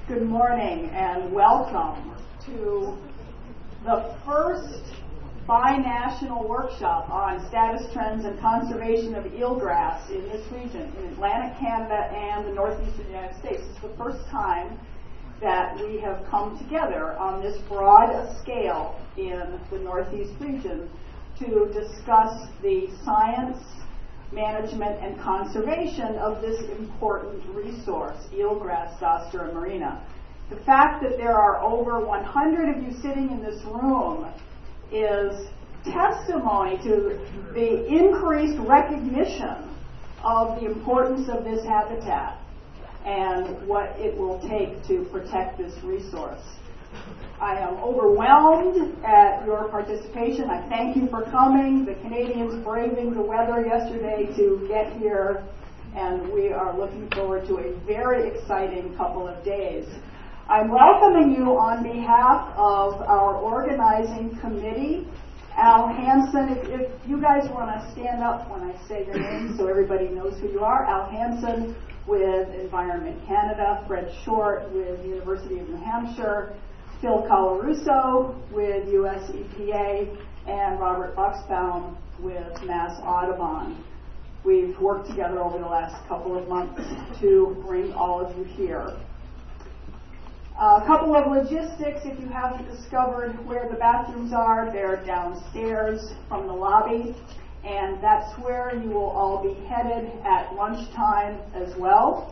Good morning and welcome to the first binational workshop on status trends and conservation of eelgrass in this region, in Atlantic Canada and the northeastern United States. It's the first time that we have come together on this broad scale in the northeast region to discuss the science, management, and conservation of this important resource, eelgrass, Zostera marina. The fact that there are over 100 of you sitting in this room is testimony to the increased recognition of the importance of this habitat and what it will take to protect this resource. I am overwhelmed at your participation. I thank you for coming. The Canadians braving the weather yesterday to get here, and we are looking forward to a very exciting couple of days. I'm welcoming you on behalf of our organizing committee. Al Hansen, if you guys want to stand up when I say your name so everybody knows who you are. Al Hansen with Environment Canada, Fred Short with the University of New Hampshire, Phil Colarusso with US EPA, and Robert Buxbaum with Mass Audubon. We've worked together over the last couple of months to bring all of you here. A couple of logistics, if you haven't discovered where the bathrooms are, they're downstairs from the lobby, and that's where you will all be headed at lunchtime as well.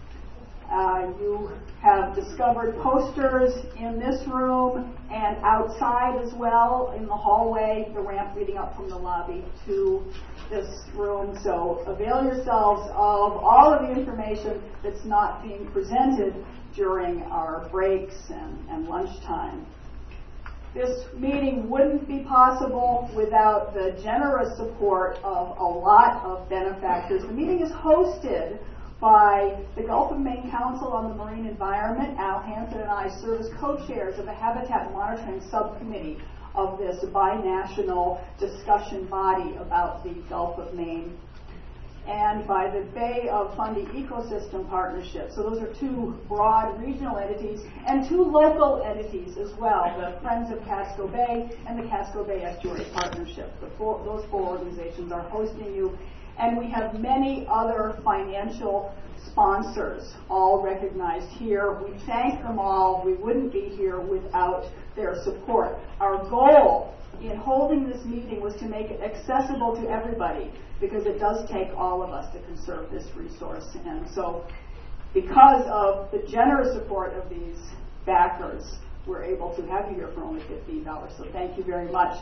You have discovered posters in this room and outside as well in the hallway, the ramp leading up from the lobby to this room. So avail yourselves of all of the information that's not being presented during our breaks and lunchtime. This meeting wouldn't be possible without the generous support of a lot of benefactors. The meeting is hosted by the Gulf of Maine Council on the Marine Environment. Al Hansen and I serve as co-chairs of the Habitat Monitoring Subcommittee of this binational discussion body about the Gulf of Maine, and by the Bay of Fundy Ecosystem Partnership. So those are two broad regional entities and two local entities as well, the Friends of Casco Bay and the Casco Bay Estuary Partnership. Those four organizations are hosting you. And we have many other financial sponsors, all recognized here. We thank them all. We wouldn't be here without their support. Our goal in holding this meeting was to make it accessible to everybody, because it does take all of us to conserve this resource. And so because of the generous support of these backers, we're able to have you here for only $15. So thank you very much.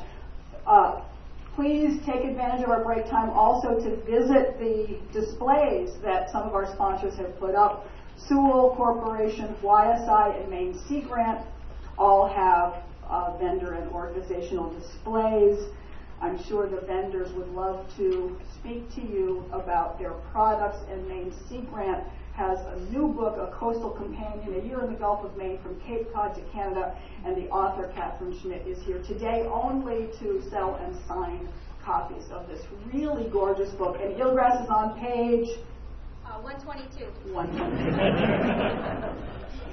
Please take advantage of our break time also to visit the displays that some of our sponsors have put up. Sewell Corporation, YSI, and Maine Sea Grant all have vendor and organizational displays. I'm sure the vendors would love to speak to you about their products, and Maine Sea Grant has a new book, A Coastal Companion, A Year in the Gulf of Maine from Cape Cod to Canada, and the author, Catherine Schmidt, is here today only to sell and sign copies of this really gorgeous book. And eelgrass is on page 122. 122.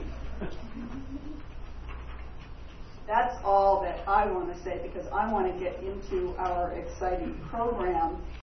That's all that I want to say, because I want to get into our exciting program.